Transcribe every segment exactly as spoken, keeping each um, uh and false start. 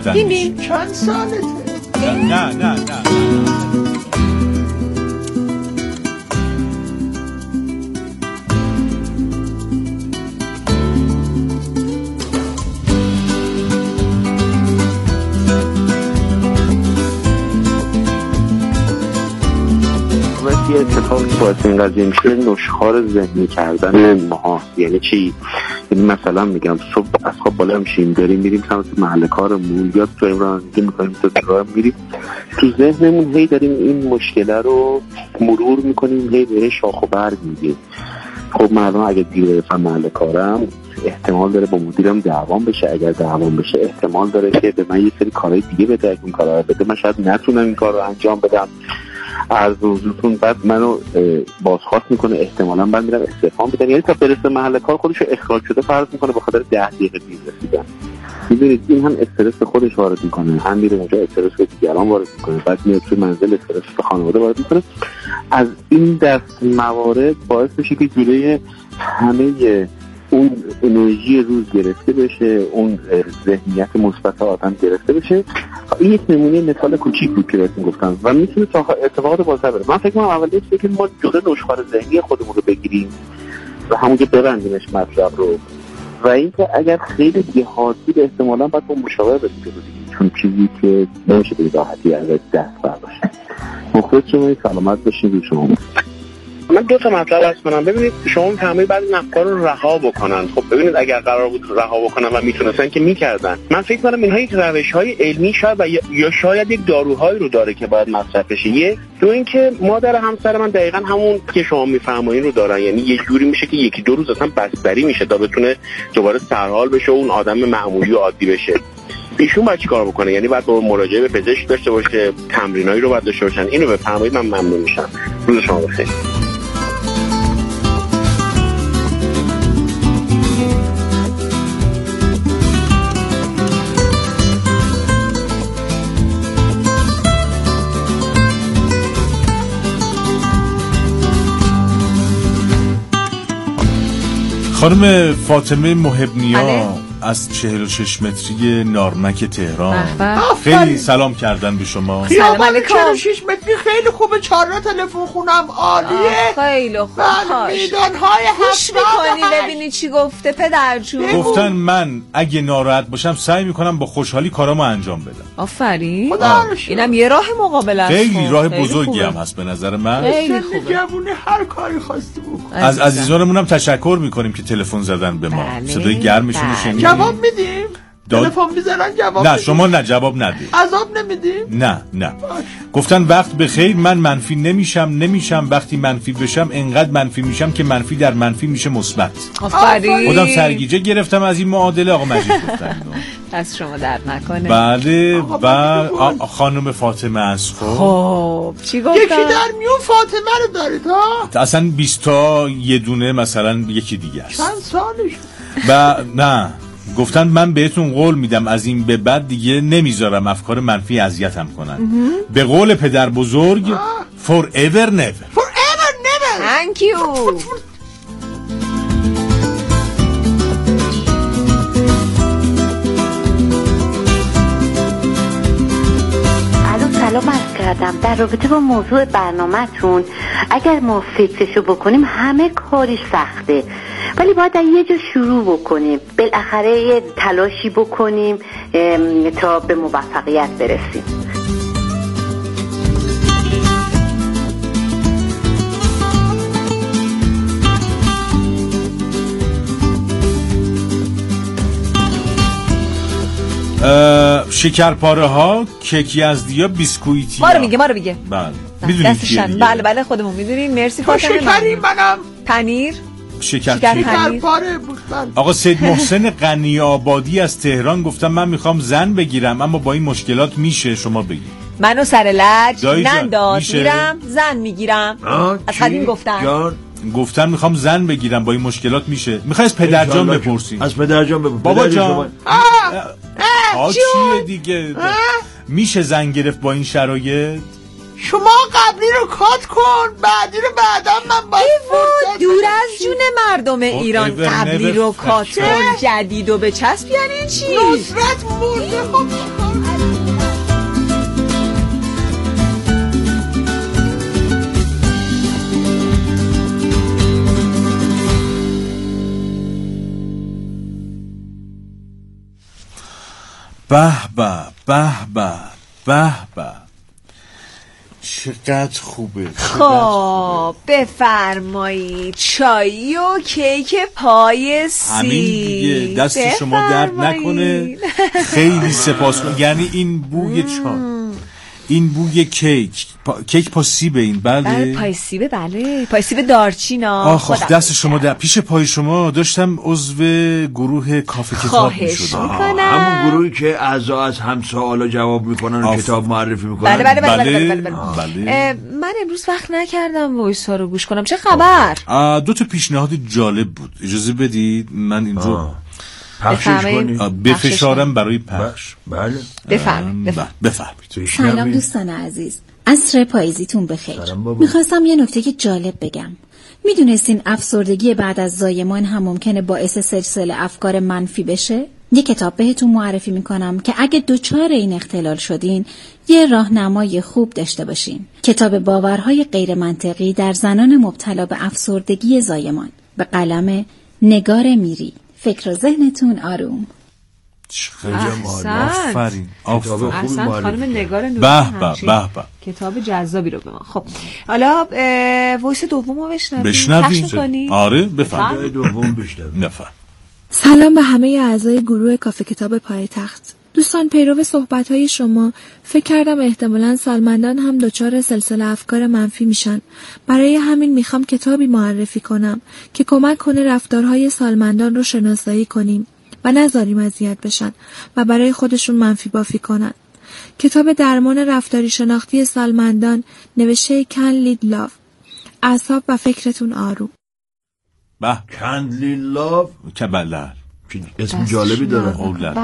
گرفتن میشه. چند سالته؟ نه نه نه یه اتفاقی که باعث این قضیه میشه نشخوار ذهنی کردن ماها. یعنی چی؟ یعنی مثلا میگم صبح از خواب بالا میشیم داریم میریم سمت محل کارمون یا تو رانندگی میکنیم تو راه میریم، تو ذهنمون هی داریم این مشکل رو مرور میکنیم، هی به شاخ و برگ میدیم. خب مردم اگه دیر برسم محل کارم احتمال داره با مدیرم دعوام بشه، اگر دعوام بشه احتمال داره که به من یه سری کارهای دیگه بده، اگه این کارا رو بده من شاید نتونم این کار رو انجام بدم. از روزتون بعد منو بازخواست میکنه، احتمالاً بعد میرم استعفا بدم. یعنی تا برسه محل کار خودش رو اخراج شده فرض میکنه به خاطر ده دقیقه دیر رسیدن. میدونید این هم استرس خودش وارد میکنه، هم میره اونجا استرس به دیگران وارد میکنه، بعد میاد تو منزل استرس به خانواده وارد میکنه. از این دست موارد باعث میشه که جلوی همه اون انرژی روز گرفته بشه، اون ذهنیت مثبت آدم گرفته بشه. این یک نمونه مثال کوچیک بود که بهتون گفتم و میتونه تا اتفاقات بالاتر بره. من فکر کنم اولیش که ما جلوی نشخوار ذهنی خودمون رو بگیریم و همونجا ببندیمش مطلب رو، و اینکه اگر خیلی دیهاتی به احتمالاً باید با مشاور بگیریم، چون چیزی که نمیشه به راحتی ازش دست برداشت. مخلص شما، سلامت باشین. شما من دو تا مطلب عرض کنم. ببینید شما می‌فرمایید بعضی افکار رو رها بکنن. خب ببینید اگر قرار بود رها بکنن و میتونستن که میکردن. من فکر کنم اینها یک روش‌های علمی شاید و یا شاید یک داروهایی رو داره که باید مصرف بشه. یک دو اینکه مادر همسر من دقیقاً همون که شما می‌فرمایید رو دارن، یعنی یه جوری میشه که یکی دو روز اصلا بستری میشه تا بتونه دوباره سرحال بشه و اون آدم معمولی و عادی بشه. ایشون باید چیکار بکنه؟ یعنی باید با مراجعه به پزشک داشته باشه، تمرینایی رو باید داشته باشن. اینو بفرمایید من ممنون میشم. روز شما بخیر. خانم فاطمه محبنیا از چهل و شش متری نارمک تهران خیلی سلام کردن به شما. خیابان چهل و شش متری خیلی خوبه، چهار تلفن خونم عالیه، خیلی خوب. میدانهای هفت میکنی ببینی چی گفته پدر جون. گفتن من اگه ناراحت باشم سعی میکنم با خوشحالی کارامو انجام بدم. آفرین، اینم یه راه مقابله است. خیلی راه بزرگی هم هست به نظر من. خیلی خوبه. جوونه هر کاری خواستی بکن. از عزیزانمون هم تشکر میکنیم که تلفن زدن به ما. صدای گرمشون رو شنیدیم. جواب میدیم؟ تلفن میزنن جواب نه میدیم. شما نه جواب ندید. عذاب نمیدیم؟ نه نه. گفتن وقت بخیر، من منفی نمیشم نمیشم وقتی منفی بشم انقدر منفی میشم که منفی در منفی میشه مثبت. آفرین. خودم سرگیجه گرفتم از این معادله. آقا مجید گفتن اینو. دست شما درد نکنه. بله و خانم فاطمه از خب خب چی گفتن؟ یکی در میون فاطمه رو دارید ها؟ اصلا بیست تا یه دونه مثلا یکی دیگه است. چند سالش؟ و نه گفتن من بهتون قول میدم از این به بعد دیگه نمیذارم افکار منفی اذیتم کنن. به قول پدر بزرگ forever never. forever never. Thank you. سلام عرض کردم در رابطه با موضوع برنامه‌تون. اگر ما فکرشو بکنیم همه کارش سخته، ولی باید یه جا شروع بکنیم، بالاخره یه تلاشی بکنیم تا به موفقیت برسیم. شکرپاره ها، کیک یزدی ها، بیسکویتی ها. ما رو میگه ما رو میگه بله میدونید چیه دیگه. بله بله خودمون میدونیم. مرسی فاطمه. شکری منم پنیر شکر شکرپاره بود. آقا سید محسن غنی آبادی از تهران گفتم من میخوام زن بگیرم اما با این مشکلات میشه شما بگید. منو سر لج ننداز میرم زن میگیرم. از قدیم گفتن گفتن میخوام زن بگیرم با این مشکلات میشه. میخوای از پدرجان بپرسین. از پدرجان بپرسین. بابا جان آ چیه دیگه میشه زن گرفت با این شرایط؟ شما قبلی رو کات کن بعدی رو بعدم من باید فرصت دور از جون مردم ایران. قبلی رو کات کن جدید و بچسب یعنی چی؟ نصرت مرده. خب به به به به به به چقدر خوبه. خب بفرمایید چای و کیک پای سیب. همین دیگه، دست شما درد نکنه. خیلی سپاسگزارم. یعنی این بوی چای، این بوی کیک پا... کیک پا سیبه این. بله بله پای سیبه، بله پای سیب دارچینا. آخ دست شما در پیش پای شما داشتم عضو گروه کافه کتاب میشدم. همون گروهی که اعضا از هم سوالا جواب میکنن و کتاب معرفی میکنن. بله بله بله بله, بله, بله, بله. بله. من امروز وقت نکردم وایس ها رو گوش کنم. چه خبر؟ دو تا پیشنهاد جالب بود، اجازه بدید من این رو پخشش کنید. بفشارم برای پخش. بله بفرمایید بفرمایید. سلام دوستان عزیز، عصر پاییزیتون بخیر. میخواستم یه نکته که جالب بگم. میدونستین افسردگی بعد از زایمان هم ممکنه باعث سلسله افکار منفی بشه؟ یه کتاب بهتون معرفی میکنم که اگه دچار این اختلال شدین یه راهنمای خوب داشته باشین. کتاب باورهای غیر منطقی در زنان مبتلا به افسردگی زایمان به قلم نگار میری. فکر و ذهنتون آروم. خیلی آفرین. کتاب خوبی خانم نگار نوری. به به به به. کتاب جذابی رو به ما. خب حالا وایس دومو بشنویم. بشنویم. آره بفرمایید. دوم بشنویم. نفر. سلام به همه اعضای گروه کافه کتاب پایتخت. دوستان، پیرو صحبت‌های شما فکر کردم احتمالاً سالمندان هم دچار سلسله افکار منفی میشن. برای همین میخوام کتابی معرفی کنم که کمک کنه رفتارهای سالمندان رو شناسایی کنیم و نذاریم اذیت بشن و برای خودشون منفی بافی کنن. کتاب درمان رفتاری شناختی سالمندان نوشته کن لید لاو. اعصاب و فکرتون آروم. به کندلی لاو که بله اسم جالبی داره.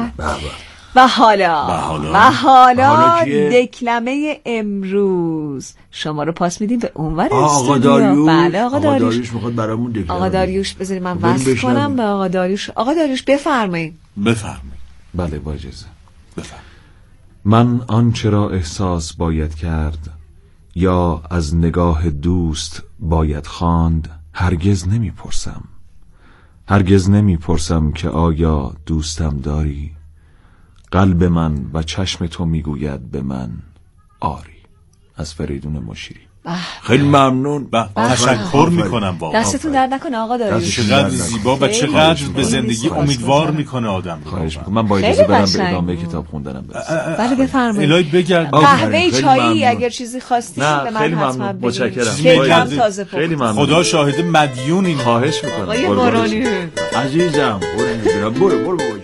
و حالا و حالا, و حالا دکلمه امروز شما رو پاس میدیم به اونور آقا داریوش. بله آقا داریوش. آقا داریوش میخواد برامون دکلمه. آقا داریوش بذارید من وصل کنم به آقا داریوش. آقا داریوش بفرمایید. بفرمایید. بله با اجازه. بفرمایید. من آنچه را احساس باید کرد یا از نگاه دوست باید خواند هرگز نمیپرسم. هرگز نمیپرسم که آیا دوستم داری؟ قلب من و چشم تو میگوید به من آری. از فریدون مشیری. خیلی ممنون. تشکر میکنم واقعا. دستتون درد نکنه آقا داریوش. چقدر زیبا و چقدر به زندگی امیدوار میکنه آدم رو. خواهش میکنم. من با اجازه برم به ادامه کتاب خوندنم برسم. بله بفرمایید. الهی بگرد. قهوه چایی اگر چیزی خواستید به من حتما بگید. متشکرم. خیلی ممنون. خدا شاهد مدیون این. خواهش میکنم. آقای بارانی عزیزم برو برو برو برو.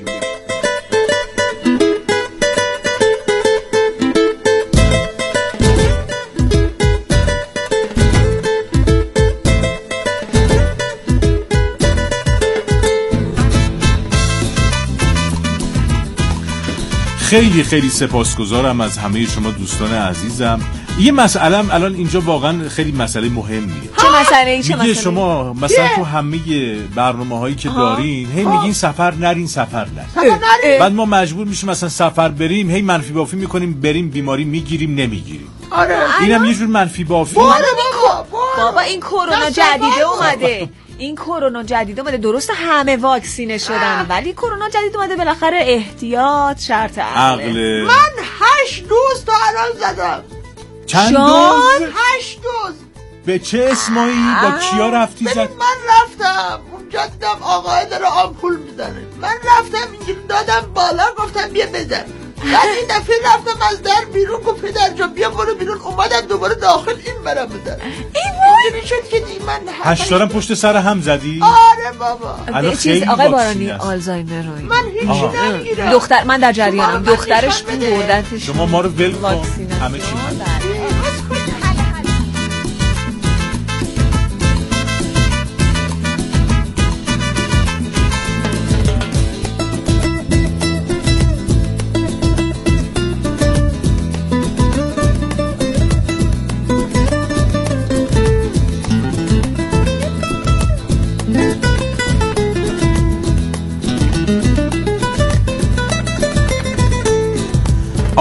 خیلی خیلی سپاسگزارم از همه شما دوستان عزیزم. یه مسئله الان اینجا واقعا خیلی مسئله مهمیه. چه مسئله؟ چه مسئله؟ شما مثلا تو همه برنامه‌هایی که دارین هی میگین سفر نرین سفر نرین. بعد ما مجبور میشیم مثلا سفر بریم هی منفی بافی میکنیم، بریم بیماری میگیریم نمیگیریم. آره اینم یه جور منفی بافی. بابا این کرونا جدیده اومده. این کرونا جدید اومده. درسته همه واکسینه شدن ولی کرونا جدید اومده. بالاخره احتیاط شرط عقله. من هشت دوز تا الان زدم. چند دوز؟ هشت دوز. به چه اسمایی؟ با کیا رفتی زد؟ من رفتم اونجا دیدم آقای داره آمپول میزنه. من رفتم اینجوری دادم بالا گفتم بیا بزن. بعد این دفعه رفتم از در بیرون گفت پدر جا بیا برو بیرون. اومدم دوباره داخل این برم بزن. اینجوری شد که من هشتارم پشت سر هم زدی؟ آره بابا. چیز آقای بارانی آلزایمر روی من هیچی نمیگیرم. دختر من در جریانم. دخترش بردنش. شما ما رو ول کن. همه چی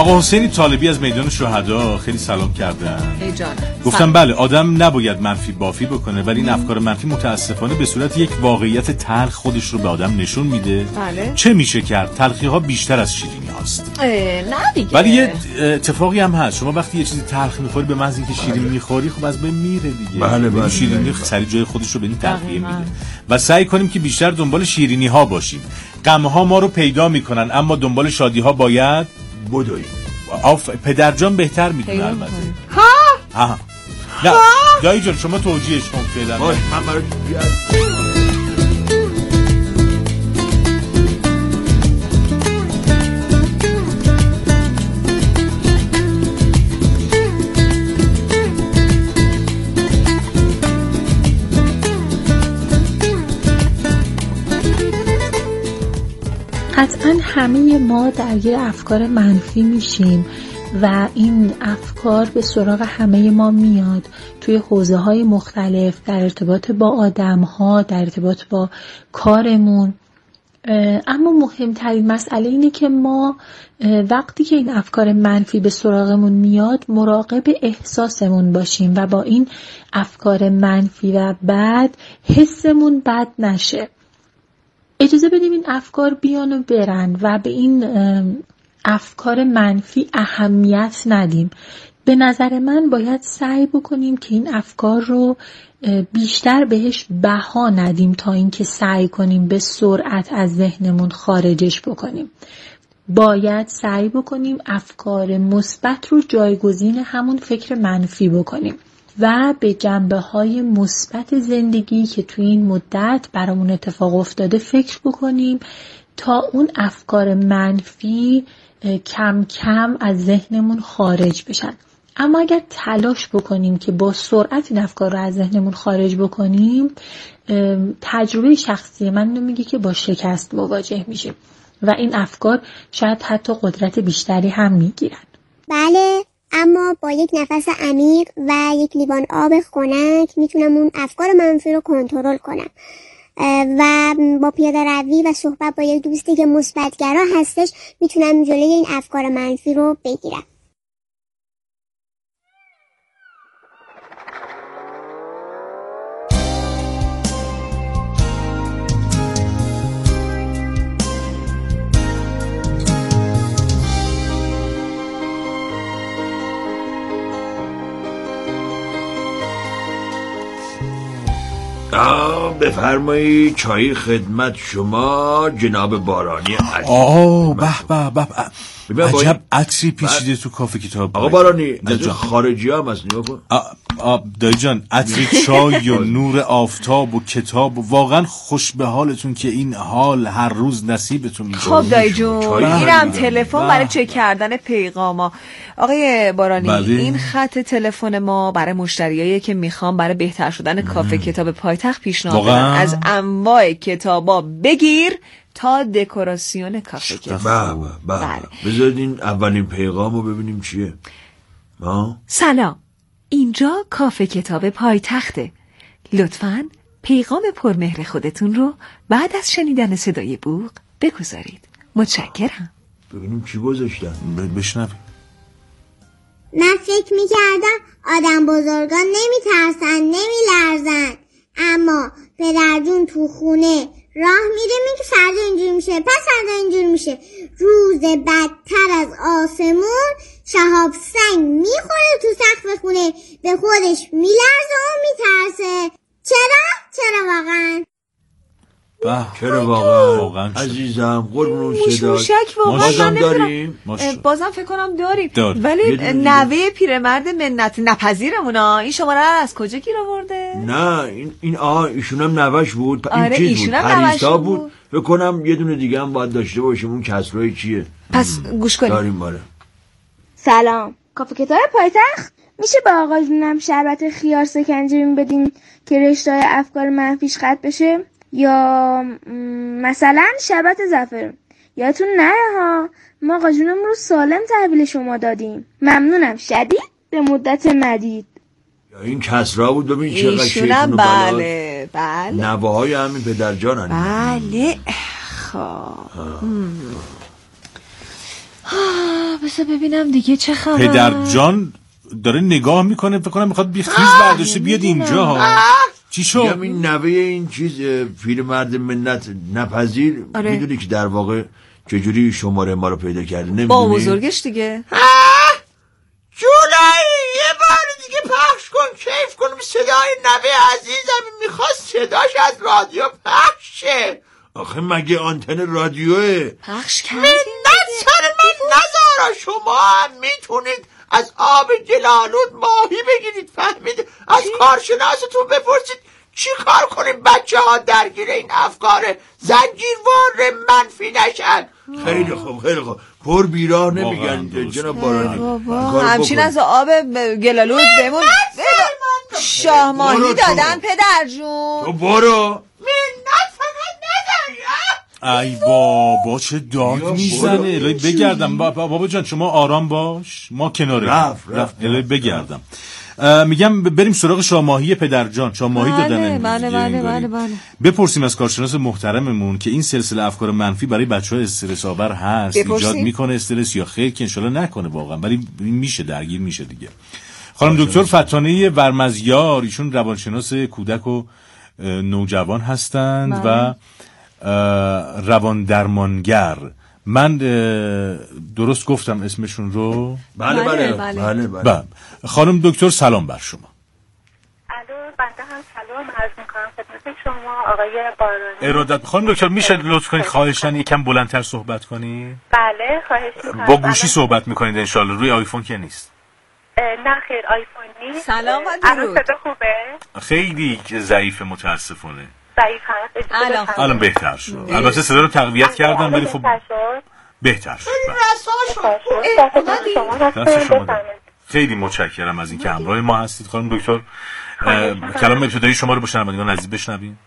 آقا حسینی طالبی از میدان شهدا خیلی سلام کردن. ای جانم. گفتم بله آدم نباید منفی بافی بکنه، ولی این افکار منفی متاسفانه به صورت یک واقعیت تلخ خودش رو به آدم نشون میده. بله. چه میشه کرد؟ تلخی ها بیشتر از شیرینی هاست. نه دیگه. ولی یه اتفاقی هم هست، شما وقتی یه چیزی تلخ میخوری به محض اینکه شیرینی میخوری خب از بین میره دیگه. بله بله. شیرینی سری جای خودش رو به این تلخی میده و سعی کنیم که بیشتر دنبال شیرینی ها باشیم. غم ها ما رو پیدا میکنن اما دنبال شادی ها باید بدویم. آف پدرجان بهتر میدونه البته. ها ها نه دایی جان شما توجیهش کن فعلا. باش من برای قطعا همه ما درگیر افکار منفی میشیم و این افکار به سراغ همه ما میاد توی حوزه های مختلف، در ارتباط با آدم ها، در ارتباط با کارمون. اما مهمترین مسئله اینه که ما وقتی که این افکار منفی به سراغمون میاد مراقب احساسمون باشیم و با این افکار منفی و بد حسمون بد نشه. اجازه بدیم این افکار بیان و برن و به این افکار منفی اهمیت ندیم. به نظر من باید سعی بکنیم که این افکار رو بیشتر بهش بها ندیم تا اینکه سعی کنیم به سرعت از ذهنمون خارجش بکنیم. باید سعی بکنیم افکار مثبت رو جایگزین همون فکر منفی بکنیم و به جنبه‌های مثبت زندگی که توی این مدت برامون اتفاق افتاده فکر بکنیم تا اون افکار منفی کم کم از ذهنمون خارج بشن. اما اگر تلاش بکنیم که با سرعت این افکار رو از ذهنمون خارج بکنیم، تجربه شخصی من اینو میگه که با شکست مواجه میشیم و این افکار شاید حتی قدرت بیشتری هم میگیرن. بله، اما با یک نفس عمیق و یک لیوان آب خنک میتونم اون افکار منفی رو کنترل کنم و با پیاده روی و صحبت با یک دوستی که مثبت‌گرا هستش میتونم جلوی این افکار منفی رو بگیرم. بفرمایی چای خدمت شما جناب بارانی عزیز. آه به به به عجب عطری پیچیده تو کافه کتاب. آقا بارانی از خارجی هم از نیا کن. دایی جان عطری چای و نور آفتاب و کتاب و واقعا خوش به حالتون که این حال هر روز نصیبتون میشه. خب دایی جون اینم تلفن برای چک کردن پیغاما. آقای بارانی بله. این خط تلفن ما برای مشتریایی که میخوام برای بهتر شدن کافه کتاب پایتخت پیشنهاد بدن از انواع کتابا بگیر تا دکوراسیون کافه کتاب. بله بله. بذارین اولین پیغامو ببینیم چیه. ما سلام، اینجا کافه کتاب پایتخته. لطفاً پیغام پرمهر خودتون رو بعد از شنیدن صدای بوق بگذارید. متشکرم. ببینیم چی گذاشتن. بشنویم. من فکر میکردم آدم بزرگان نمیترسن نمیلرزن، اما پدر جون تو خونه راه میره میگه فردا اینجور میشه پس فردا اینجور میشه. روز بدتر از آسمون شهاب سنگ میخوره تو سقف خونه، به خودش میلرزه و میترسه. چرا؟ چرا واقعا؟ چرا واقعا واقعا عزیزم قربون صدا بازم داریم بازم فکر کنم داریم دار. ولی نوه پیرمرد منت نپذیرمونا این شماره رو از کجا گیر آورده؟ نه این این آه ایشون هم نوش بود. آره این چیز بود پریسا بود. بود فکر کنم یه دونه دیگه هم باید داشته باشیم. اون کسرای چیه؟ پس گوش کنیم. داریم باره. سلام، کافه کتاب پایتخت میشه با آقا جونم شربت خیار سکنجبین بدین که رشته افکار منفیش قطع بشه، یا مثلا شربت زعفرون؟ یادتون نره ها ما آقا جونم رو سالم تحویل شما دادیم. ممنونم شدید به مدت مدید. یا این کسرا بود. ببین چقدر ایشونم بله بله نوه های همین پدرجان بله. خب بسه ببینم دیگه چه خبر. پدر جان داره نگاه میکنه، فکر کنم میخواد بی خیز برداشته بیاد اینجا. چی شد؟ میگم این نوه این چیز پیرمرد منت نپذیر آره. میدونی که در واقع چجوری شماره ما رو پیدا کرده نمیدونی؟ با بزرگش دیگه. جولایی یه بار دیگه پخش کن، کیف کنم صدای نوه عزیزم، میخواست صداش از رادیو پخش شه. آخه مگه آنتن رادیوه؟ پخش کردی؟ منت سر من نذارا، شما هم میتونید از آب گلالود ماهی بگیرید، فهمید؟ از کارشناستون بپرسید چی کار کنیم بچه ها درگیر این افکار زنجیروار منفی نشن. خیلی خوب خیلی خوب، پر بیراه نمیگن جناب بارانی. همچین از آب گلالود بمون. شاه ماهی دادن پدر جون. تو برو. منت فقط نداری. ای بابا چه داد میزنه. الهی بگردم. بابا, بابا جان شما آرام باش، ما کناره. رفت رفت الهی بگردم. میگم بریم سراغ شاه ماهی پدر جان. شاه ماهی دادن. بله بله بله بله. بپرسیم از کارشناس محترممون که این سلسله افکار منفی برای بچه‌ها استرس آور هست، ایجاد میکنه استرس یا خیر، که انشالله نکنه واقعا، ولی میشه درگیر میشه دیگه. خانم دکتر فتانه ورمزیار، ایشون روانشناس کودک و نوجوان هستند و روان درمانگر. من درست گفتم اسمشون رو؟ بله بله بله بله, بله. بله. خانم دکتر سلام بر شما. الو بنده هم سلام عرض میکنم خدمت شما آقای بارانی. ارادت. خانم دکتر میشه لطف کنید خواهشاً یکم بلندتر صحبت کنید؟ بله خواهش میکنم. با گوشی صحبت میکنید انشالله، روی آیفون که نیست؟ نه خیر آیفون نیست. سلام و درود. صدا خوبه؟ خیلی ضعیف متاسفانه. ضعیف هست. الان الان بهتر شد. البته صدا رو تقویت کردم ولی خب بهتر شد. خیلی متشکرم از اینکه همراه ما هستید خانم دکتر. کلام ابتدایی شما رو با شنوندگان عزیز بشنویم.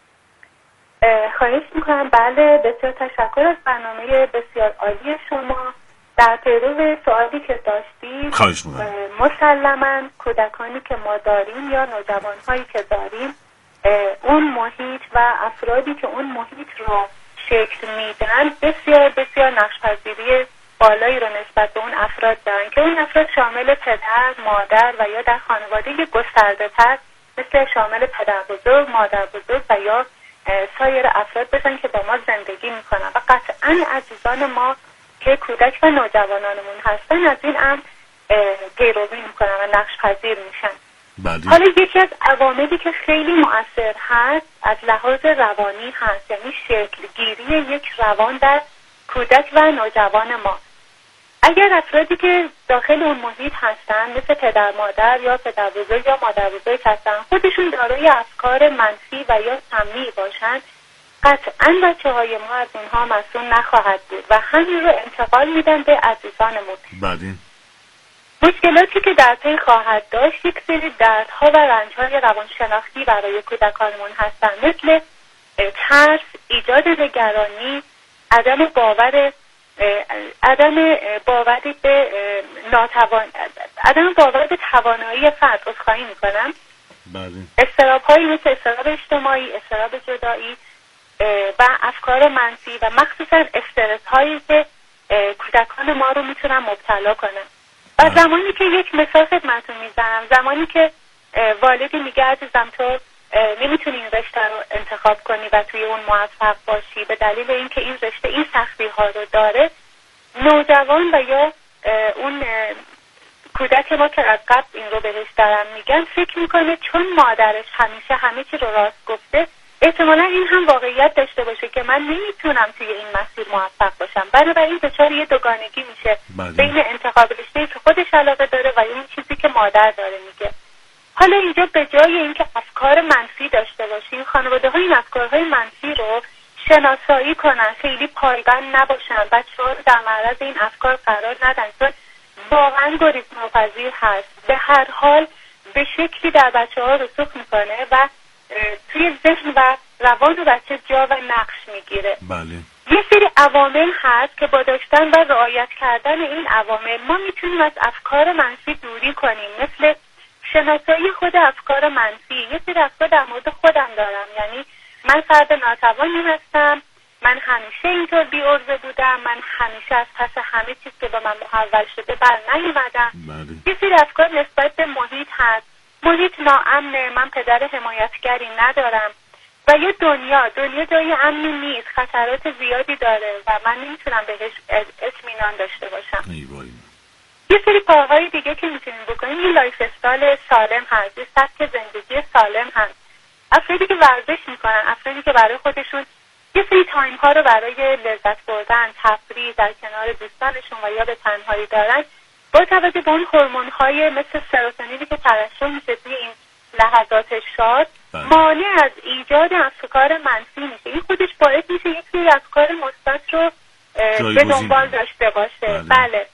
خواهش میکنم. بله بسیار تشکر از برنامه بسیار عالی شما. در پیرو سوالی که داشتید، خواهش میکنم. مسلماً کودکانی که ما داریم یا نوجوانهایی که داریم، اون محیط و افرادی که اون محیط رو شکل میدن بسیار بسیار نقش‌پذیری بالایی رو نسبت به اون افراد دارن که اون افراد شامل پدر، مادر و یا در خانواده گسترده تر مثل شامل پدر بزرگ، مادر بزرگ و یا سایر افراد بشن که با ما زندگی میکنن و قطعاً عزیزان ما که کودک و نوجوانانمون هستن از این هم پیروی میکنن و نقش‌پذیر میشن. بله. حالا یکی از عواملی که خیلی مؤثر هست از لحاظ روانی هست، یعنی شکلگیری یک روان در کودک و نوجوان ما. اگر افرادی که داخل اون محیط هستن مثل پدر مادر یا پدر بزرگ یا مادر بزرگ هستن خودشون دارای افکار منفی و یا سمی باشن، قطعاً بچه های ما از اونها مسئول نخواهد بود و همین رو انتقال میدن به عزیزانمون. بله. مشکلاتی که در پی خواهد داشت یک سری دردها و رنجهای روانشناختی برای کودکانمون هستن، مثل ترس، ایجاد نگرانی، عدم باور عدم باوری به ناتوان عدم باور به توانایی فرد. عذرخواهی میکنم. بله. اضطراب‌هایی مثل اضطراب اجتماعی، اضطراب جدایی و افکار منفی و مخصوصا استرس‌هایی که کودکان ما رو میتونن مبتلا کنن. و زمانی که یک مثال خدمتتون میزنم، زمانی که والدی میگه عزیزم تو نمیتونی این رشته رو انتخاب کنی و توی اون موفق باشی به دلیل اینکه این رشته این سختی ها رو داره، نوجوان و یا اون کودک ما که از قبل این رو بهش دارن میگن فکر میکنه چون مادرش همیشه همه چی رو راست گفته احتمالا این هم واقعیت داشته باشه که من نمیتونم توی این مسیر موفق باشم. بنابراین دچار یه دوگانگی میشه بین انتخاب رشته‌ای که خودش علاقه داره و اون چیزی که مادر داره میگه. حالا اینجا به جای اینکه افکار منفی داشته باشیم، خانواده‌ها این افکارهای منفی رو شناسایی کنن، خیلی پایبند نباشن، بچه‌ها رو در معرض این افکار قرار ندن چون واقعا گریزناپذیر هست. به هر حال به شکلی در بچه‌ها رسوخ میکنه و توی ذهن و روان بچه جا و نقش میگیره. بله. یه سری عوامل هست که با داشتن و رعایت کردن این عوامل ما میتونیم از افکار منفی دوری کنیم، مثل شناسایی خود افکار منفی. یه سری افکار در مورد خودم دارم، یعنی من فرد ناتوانی هستم، من همیشه اینطور بی عرضه بودم، من همیشه از پس همه چیز که به من محول شده بر نیومدم. یه سری افکار نسبت به محیط هست، محیط ناامنه، من پدر حمایتگری ندارم و یه دنیا دنیا جای امنی نیست، خطرات زیادی داره و من نمیتونم بهش اطمینان داشته باشم. یه سری کارهای دیگه که میتونیم بکنیم، یه لایف استایل سالم هست، یه سبک زندگی سالم هست. افرادی که ورزش میکنن، افرادی که برای خودشون یه سری تایم ها رو برای لذت بردن، تفریح در کنار دوستانشون و یا به تنهایی دارن، با توجه به اون هورمون های مثل سروتونینی که ترشح میشه توی این لحظات شاد، مانع از ایجاد افکار منفی میشه. این خودش باعث میشه یک سری افکار مثبت رو به دنبال داشته باشه. بله,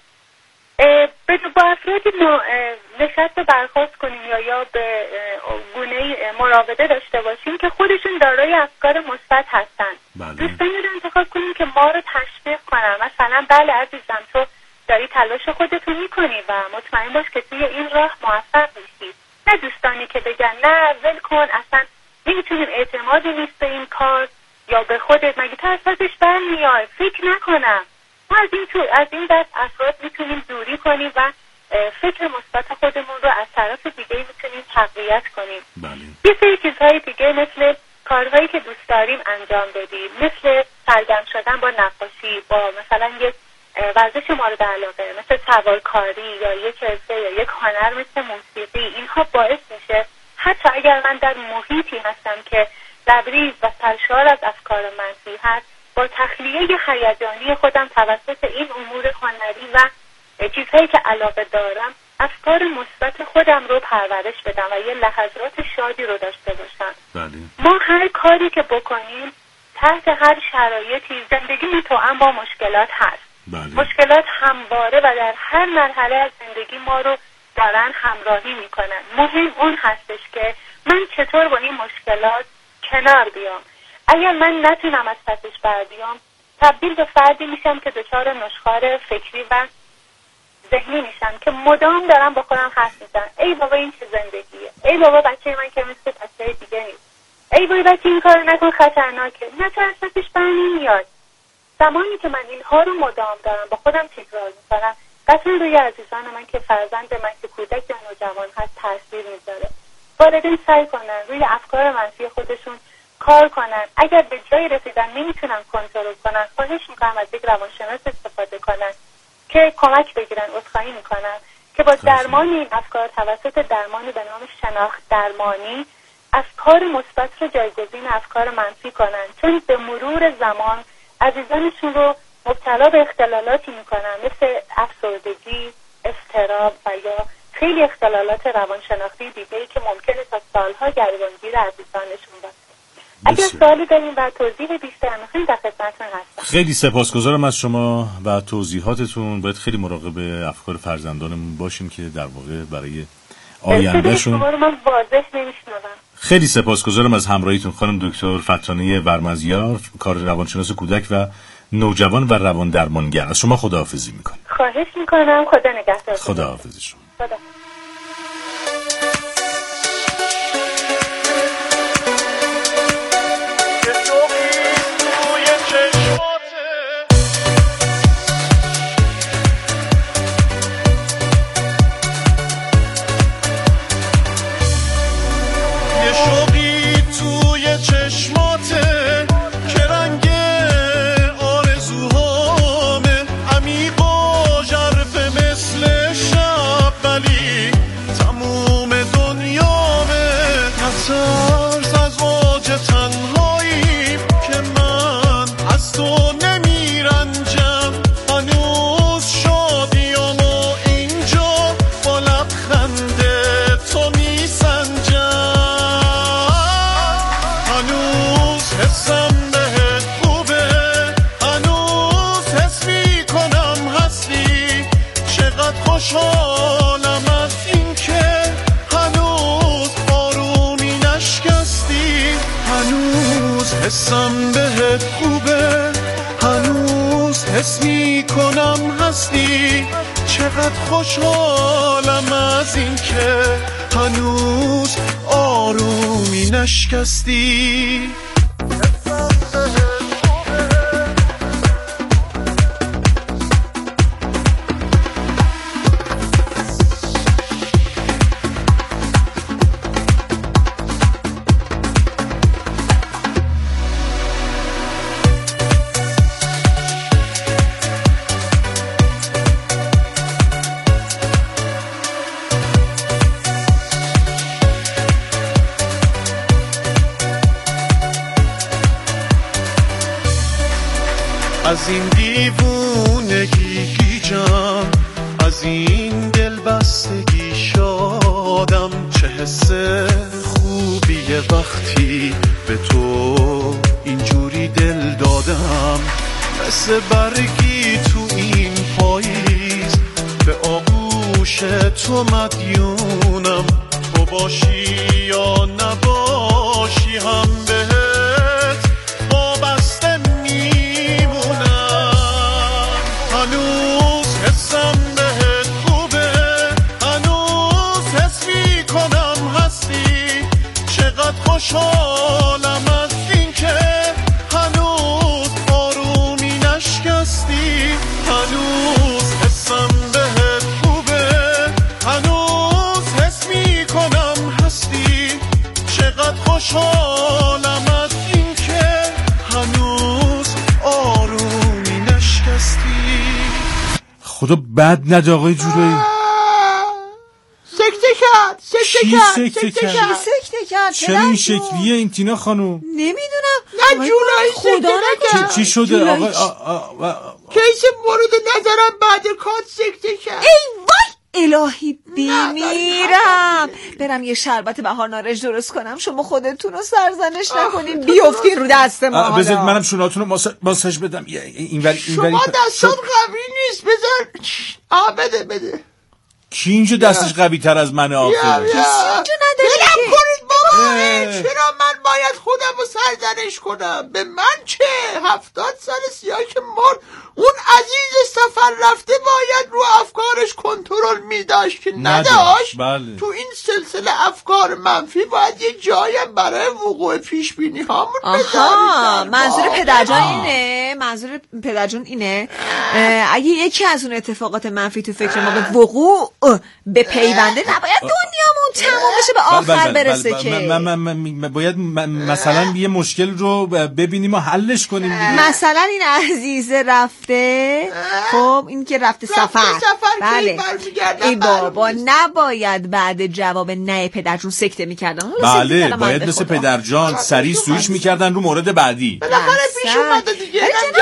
بله. با افرادی ما نشست برخواست کنیم یا یا به گونه مراوده داشته باشیم که خودشون دارای افکار مثبت هستن. بله. دوستانی رو انتخاب کنیم که ما رو تشویق کنن، مثلا بله عزیزم تو داری تلاش خودتو میکنی و مطمئن باش که توی این راه موفق میشی. نه دوستانی که بگن نه ول کن، اصلا نمیتونیم، اعتمادی نیست به این کار، یا به خودت مگه تو از پسش برمیای، فکر نکنم. ما از این تو از این دست افراد میتونیم دوری کنیم و فکر مثبت خودمون رو از طرف دیگه میتونیم تقویت کنیم. بله. یه سری چیزهای دیگه مثل کارهایی که دوست داریم انجام بدیم، مثل سرگرم شدن با نقاشی، با مثلا یک ورزش مورد علاقه مثل سوارکاری یا یک حرفه یا یک هنر مثل موسیقی، اینها باعث میشه حتی اگر من در محیطی هستم که لبریز و سرشار از افکار منفی هست، با تخلیه هیجانی خودم توسط این امور هنری و چیزهایی که علاقه دارم افکار مثبت خودم رو پرورش بدم و یه لحظات شادی رو داشته باشم. بله. ما هر کاری که بکنیم تحت هر شرایطی زندگی توأم با مشکلات هست. بله. مشکلات همواره و در هر مرحله از زندگی ما رو دارن همراهی میکنن. مهم اون هستش که من چطور با این مشکلات کنار بیام. اگر من نتونم از پسش بر بیام، تبدیل به فردی میشم که دچار نشخوار فکری و ذهنی میشم که مدام دارم با خودم حرف میزنم ای بابا این چه زندگیه، ای بابا بچه من که مثل بچه‌های دیگه نیست، ای بابا بچه این کارو نکن خطرناکه، نه تو از پسش بر نمیاد. زمانی که من اینها رو مدام دارم با خودم تکرار میکنم، قطعا روی عزیزان من که فرزند من که کودک یا نوجوان هست تاثیر میذاره. والدین سعی کنن روی افکار منفی خودشون کار کنن. اگر به جای رسیدن نمیتونن کنترل کنن، خواهش میکنم از یک روانشناس استفاده کنن که کمک بگیرن. عذرخواهی میکنن که با درمان این افکار توسط درمانی به نام شناخت درمانی افکار مثبت رو جایگزین افکار منفی کنن، چون به مرور زمان عزیزانشون رو مبتلا به اختلالاتی میکنن مثل افسردگی، اضطراب و یا خیلی اختلالات روانشناختی دیگه‌ای که ممکنه تا سالها گریبانگیر عزیزانشون باشه. اگر سوالی داریم و توضیح بیشتر میخوایم در خدمتتون هستم. خیلی سپاسگزارم از شما و توضیحاتتون. باید خیلی مراقب افکار فرزندانمون باشیم که در واقع برای آیندهشون من واضح نمیشنوم. خیلی سپاسگزارم از همراهیتون خانم دکتر فتانه ورمزیار، کار روانشناس کودک و نوجوان و روان درمانگر. از شما خداحافظی میکنم. خواهش میکنم. خدا نگهدار. خداحافظ شما. خدا. حسم بهت خوبه، هنوز حس میکنم هستی، چقدر خوشحالم از این که هنوز آرومی نشکستی. حسم بهت خوبه از این دیوونگی گیجم، از این دل بستگی شادم. چه حس خوبیه وقتی به تو اینجوری دل دادم. مثل برگی تو این پاییز به آغوش تو مدیونم. تو باشی یا نباشی هم بهت وابسته میمونم. هنوز حسم بهت خوبه، هنوز حس میکنم هستی. چقدر خوشحالم از این که هنوز آرومی نشکستی. هنوز حسم بهت خوبه، هنوز حس میکنم هستی. چقدر خوشحالم از این که هنوز آرومی نشکستی. خدا بد نده آقای جورایی. سکته کرد سکته کرد سکته کرد سکته کرد چرا این شکلیه این تینا خانوم؟ نمیدونم. نه جولایی سکته نکرد. چی شده آقا؟ کیس مورد نظرم بعد کات سکته کرد. ای وای الهی بمیرم. برم یه شربت بهار نارنج درست کنم، شما خودتون رو سرزنش نکنین بیافتین رو دست ما. بذارید منم شوناتون رو ماساژ بدم. اینوری شما دستات قوی نیست. بذار آه بده بده. کی اینجا دستش قوی تر از منه آخه؟ کسی اینجا نداره. بلم کنید بابا. چرا من باید خودم رو سرزنش کنم؟ به من چه؟ هفتاد سال سیاه که مرد. اون عزیز سفر رفته باید رو افکارش کنترل میداشت که نداشت. بله. تو این سلسله افکار منفی باید یه جایم برای وقوع پیش بینی هامون بذارید. منظور پدرجان اینه؟ منظور پدرجان اینه اگه یکی از اون اتفاقات منفی تو فکر ما به وقوع به پیونده نباید دنیامون تموم بشه به آخر برسه که باید مثلا یه مشکل رو ببینیم و حلش کنیم دیگه. مثلا این عزیزه رفته، خب این که رفته سفر، بله ای بابا نباید بعد جواب نه پدرجون سکته میکردن. بله باید مثل پدرجان سریع سویچ میکردن رو مورد بعدی. بالاخره پیش اومده دیگه.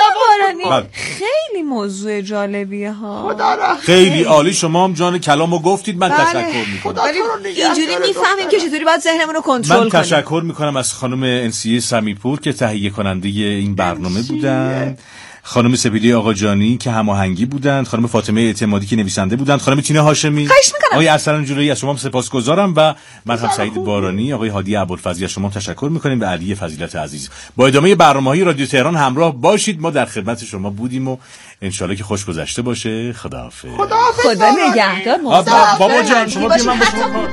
خیلی موضوع جالبیه ها. خیلی عالی. شما هم جان کلامو گفتید. من تشکر میکنم. اینجوری میفهمیم که چطوری باید ذهنمون رو کنترل کنیم. من تشکر میکنم از خانم انسیه سمیپور که تهیه کننده این برنامه بودن، خانم سپیدی آقاجانی که هماهنگی بودند، خانم فاطمه اعتمادی که نویسنده بودند، خانم تینا هاشمی، آقای ارسلان جلویی از شما سپاسگزارم و من هم سعید بارانی، آقای هادی ابوالفضلی از شما تشکر میکنیم و علی فضیلت عزیز. با ادامه برنامه‌های رادیو تهران همراه باشید. ما در خدمت شما بودیم و انشالله که خوش گذشته باشه. خداحافظ. خداحافظ. خدا نگهدار. بابا جان شما بیا من با شما.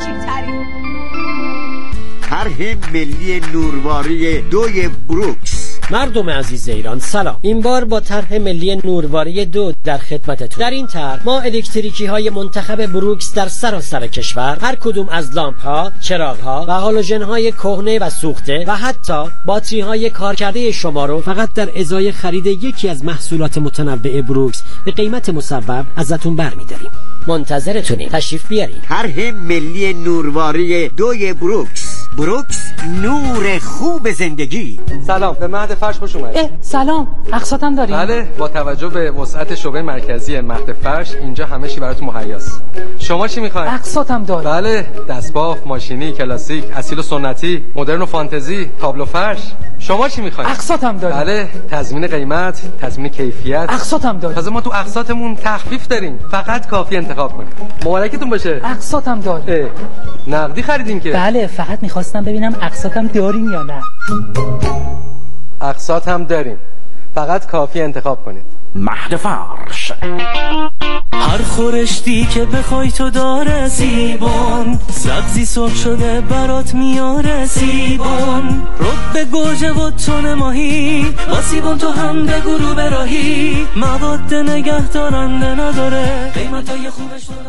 طرح ملی نورواری دوی بروکس. مردم عزیز ایران سلام. این بار با طرح ملی نورواری دو در خدمتتون. در این طرح ما الکتریکی های منتخب بروکس در سراسر کشور، هر کدوم از لامپ ها، چراغ ها و هالوژن های کهنه و سوخته و حتی باتری های کارکرده شما رو فقط در ازای خرید یکی از محصولات متنوع بروکس به قیمت مصوب ازتون برمی‌داریم. منتظرتونیم. تشریف بیارید. طرح ملی نورواری دوی بروکس. بروکس نور خوب زندگی. سلام، به مهد فرش خوش اومدید. سلام، اقساطم داریم؟ بله، با توجه به وسعت شعبه مرکزی مهد فرش اینجا همه چی براتون مهیاست. شما چی میخواید؟ اقساطم داریم. بله، دستباف، ماشینی، کلاسیک، اصیل و سنتی، مدرن و فانتزی، تابلو فرش. شما چی میخواید؟ اقساطم داریم. بله، تضمین قیمت، تضمین کیفیت. اقساطم داریم. تازه ما تو اقساطمون تخفیف داریم. فقط کافی انتخاب کنید. مبارکتون باشه. اقساطم داریم. نقدی خریدین که؟ بله، فقط میخواستم ببینم اقساطم داریم یا نه. اقساط هم داریم، فقط کافی انتخاب کنید. مهد فرش. هر خورشتی که بخوای تو داره سیبون، سبزی سرخ شده برات میاره سیبون، رب به گوجه و تون ماهی با سیبون تو هم به گروه براهی، مواد نگه دارنده نداره، قیمتای خوبش